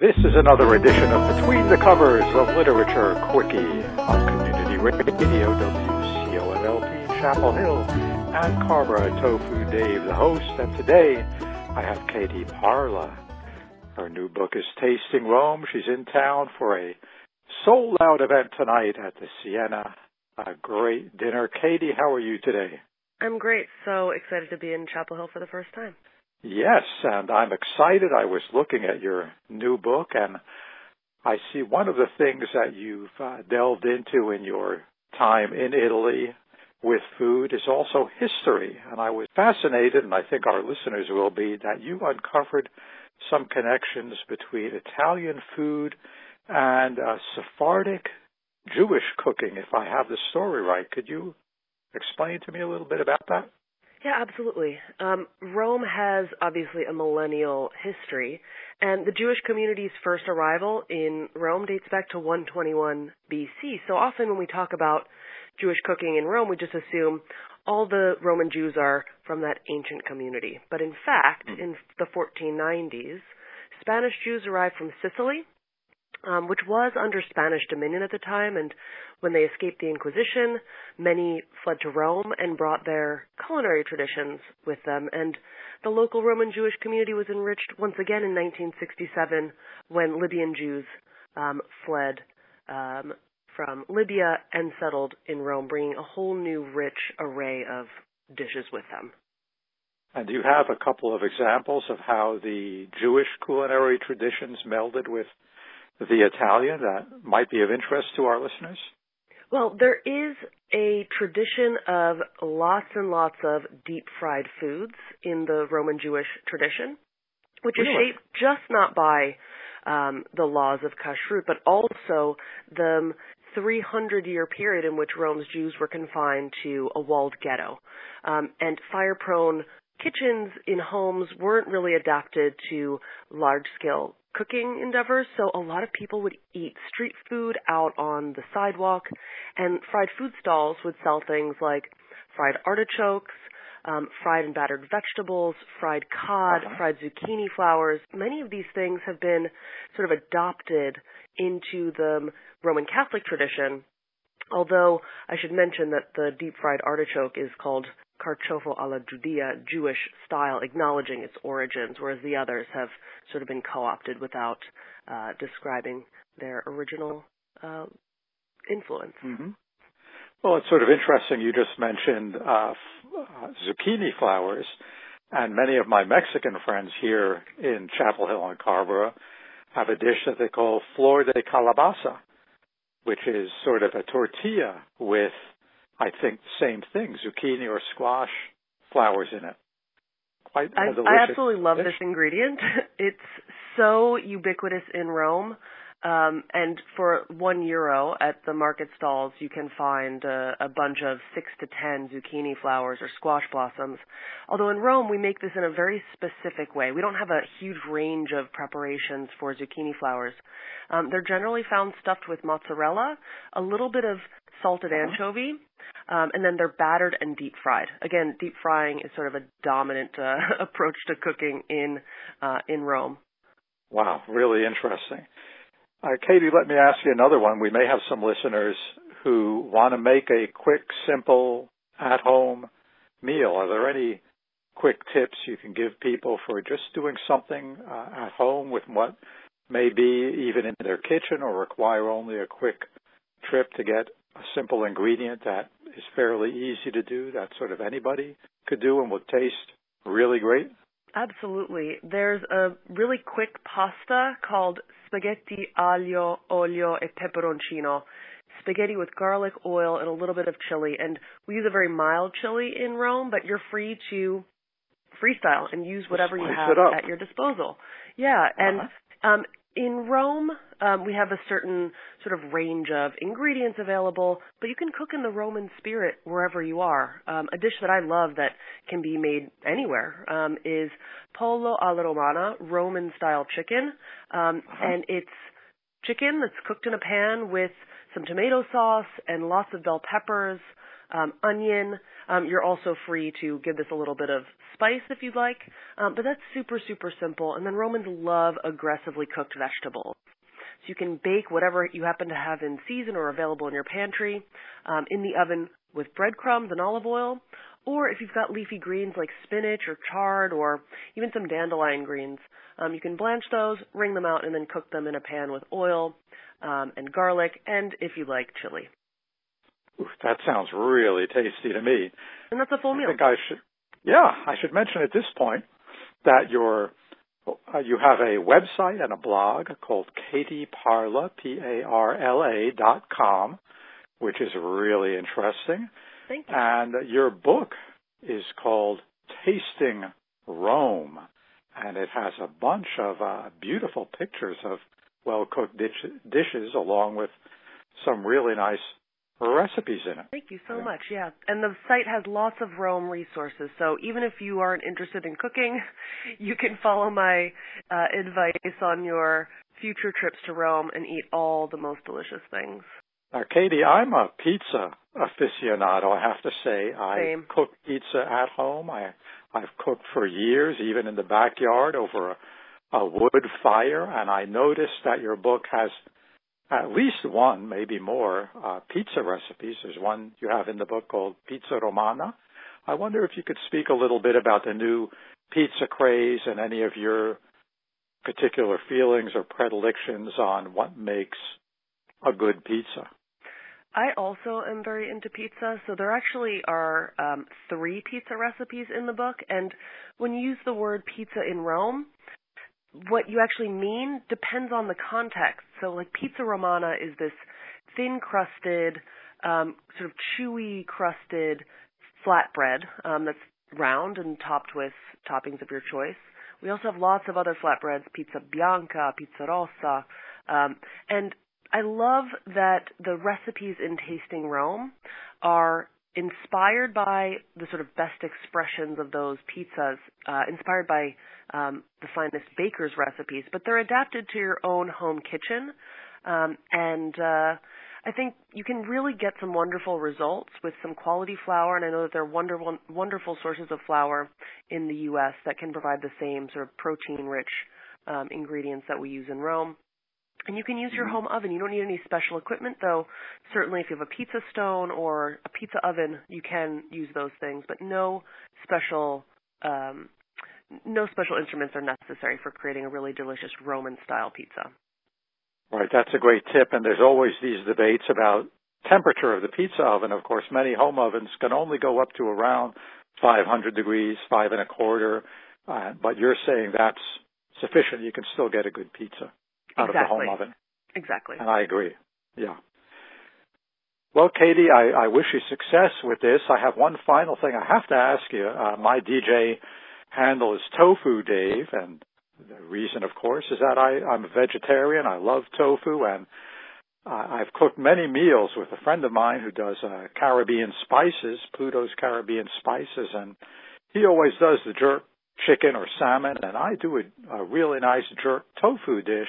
This is another edition of Between the Covers, a literature quickie on Community Radio, WCOMLP, Chapel Hill, and Carver Tofu Dave, the host. And today I have Katie Parla. Her new book is Tasting Rome. She's in town for a sold-out event tonight at the Siena. A great dinner. Katie, how are you today? I'm great. So excited to be in Chapel Hill for the first time. Yes, and I'm excited. I was looking at your new book, and I see one of the things that you've delved into in your time in Italy with food is also history. And I was fascinated, and I think our listeners will be, that you uncovered some connections between Italian food and Sephardic Jewish cooking, if I have the story right. Could you explain to me a little bit about that? Yeah, absolutely. Rome has obviously a millennial history, and the Jewish community's first arrival in Rome dates back to 121 BC. So often when we talk about Jewish cooking in Rome, we just assume all the Roman Jews are from that ancient community. But in fact, in the 1490s, Spanish Jews arrived from Sicily, which was under Spanish dominion at the time, and when they escaped the Inquisition, many fled to Rome and brought their culinary traditions with them, and the local Roman Jewish community was enriched once again in 1967 when Libyan Jews fled from Libya and settled in Rome, bringing a whole new rich array of dishes with them. And do you have a couple of examples of how the Jewish culinary traditions melded with the Italian that might be of interest to our listeners? Well, there is a tradition of lots and lots of deep-fried foods in the Roman Jewish tradition, which is shaped just not by the laws of kashrut, but also the 300-year period in which Rome's Jews were confined to a walled ghetto. And fire-prone kitchens in homes weren't really adapted to large-scale cooking endeavors, so a lot of people would eat street food out on the sidewalk, and fried food stalls would sell things like fried artichokes, fried and battered vegetables, fried cod, fried zucchini flowers. Many of these things have been sort of adopted into the Roman Catholic tradition, although I should mention that the deep-fried artichoke is called carciofo alla Judea, Jewish style, acknowledging its origins, whereas the others have sort of been co-opted without describing their original influence. Mm-hmm. Well, it's sort of interesting. You just mentioned zucchini flowers, and many of my Mexican friends here in Chapel Hill and Carver have a dish that they call flor de calabaza, which is sort of a tortilla with, I think, the same thing, zucchini or squash flowers in it. Quite a delicious I absolutely love dish. this ingredient. It's so ubiquitous in Rome. And for €1 at the market stalls, you can find a bunch of 6 to 10 zucchini flowers or squash blossoms. Although in Rome, we make this in a very specific way. We don't have a huge range of preparations for zucchini flowers. They're generally found stuffed with mozzarella, a little bit of salted anchovy, and then they're battered and deep fried. Again, deep frying is sort of a dominant approach to cooking in Rome. Wow, really interesting. Katie, let me ask you another one. We may have some listeners who want to make a quick, simple, at-home meal. Are there any quick tips you can give people for just doing something at home with what may be even in their kitchen or require only a quick trip to get a simple ingredient that is fairly easy to do, that sort of anybody could do and would taste really great? Absolutely. There's a really quick pasta called spaghetti aglio, olio, e peperoncino. Spaghetti with garlic, oil, and a little bit of chili. And we use a very mild chili in Rome, but you're free to freestyle and use whatever you have at your disposal. Yeah, and in Rome, we have a certain sort of range of ingredients available, but you can cook in the Roman spirit wherever you are. A dish that I love that can be made anywhere is pollo alla romana, Roman-style chicken, and it's chicken that's cooked in a pan with some tomato sauce and lots of bell peppers, onion. You're also free to give this a little bit of spice if you'd like, but that's super, super simple. And then Romans love aggressively cooked vegetables. So you can bake whatever you happen to have in season or available in your pantry in the oven with breadcrumbs and olive oil, or if you've got leafy greens like spinach or chard or even some dandelion greens, you can blanch those, wring them out, and then cook them in a pan with oil and garlic, and if you like, chili. Ooh, that sounds really tasty to me. And that's a full meal. I think I should mention at this point that you have a website and a blog called KatieParla, PARLA.com, which is really interesting. Thank you. And your book is called Tasting Rome, and it has a bunch of beautiful pictures of well-cooked dishes along with some really nice recipes in it. Thank you so much, yeah. And the site has lots of Rome resources, so even if you aren't interested in cooking, you can follow my advice on your future trips to Rome and eat all the most delicious things. Now, Katie, I'm a pizza aficionado, I have to say. Same. I cook pizza at home. I've cooked for years, even in the backyard over a wood fire, and I noticed that your book has at least one, maybe more, pizza recipes. There's one you have in the book called Pizza Romana. I wonder if you could speak a little bit about the new pizza craze and any of your particular feelings or predilections on what makes a good pizza. I also am very into pizza, so there actually are 3 pizza recipes in the book, and when you use the word pizza in Rome, what you actually mean depends on the context. So like Pizza Romana is this thin-crusted, sort of chewy crusted flatbread that's round and topped with toppings of your choice. We also have lots of other flatbreads, Pizza Bianca, Pizza Rossa, and I love that the recipes in Tasting Rome are inspired by the sort of best expressions of those pizzas, inspired by the finest baker's recipes, but they're adapted to your own home kitchen. And I think you can really get some wonderful results with some quality flour, and I know that there are wonderful sources of flour in the U.S. that can provide the same sort of protein-rich ingredients that we use in Rome. And you can use your home oven. You don't need any special equipment, though certainly if you have a pizza stone or a pizza oven, you can use those things, but no special instruments are necessary for creating a really delicious Roman-style pizza. Right, that's a great tip, and there's always these debates about temperature of the pizza oven. Of course, many home ovens can only go up to around 500 degrees, 5 1/4, but you're saying that's sufficient. You can still get a good pizza out of the home oven. Exactly. And I agree. Yeah. Well, Katie, I wish you success with this. I have one final thing I have to ask you. My DJ handle is Tofu Dave, and the reason, of course, is that I'm a vegetarian. I love tofu, and I've cooked many meals with a friend of mine who does Caribbean spices, Pluto's Caribbean Spices, and he always does the jerk chicken or salmon, and I do a really nice jerk tofu dish.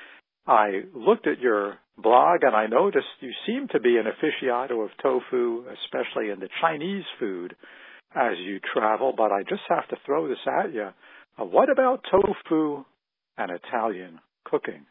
I looked at your blog, and I noticed you seem to be an aficionado of tofu, especially in the Chinese food as you travel, but I just have to throw this at you. What about tofu and Italian cooking?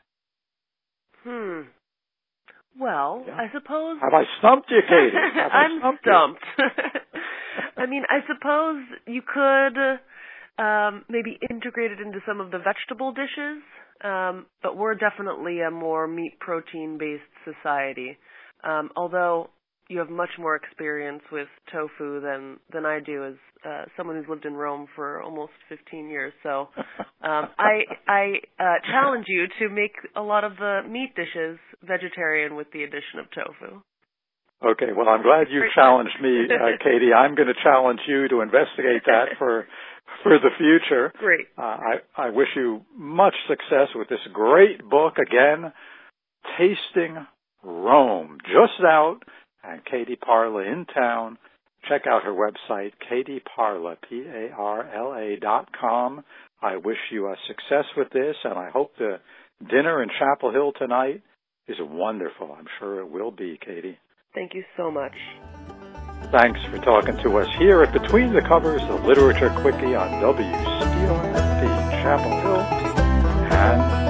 Well, yeah. I suppose... Have I stumped you, Katie? I'm stumped. I mean, I suppose you could maybe integrate it into some of the vegetable dishes, but we're definitely a more meat protein-based society, although you have much more experience with tofu than I do as someone who's lived in Rome for almost 15 years. So I challenge you to make a lot of the meat dishes vegetarian with the addition of tofu. Okay, well, I'm glad you challenged me, Katie. I'm going to challenge you to investigate that for the future. Great. I wish you much success with this great book. Again, Tasting Rome, just out, and Katie Parla in town. Check out her website, KatieParla, PARLA.com. I wish you success with this, and I hope the dinner in Chapel Hill tonight is wonderful. I'm sure it will be, Katie. Thank you so much. Thanks for talking to us here at Between the Covers, the Literature Quickie on WCRFD Chapel Hill and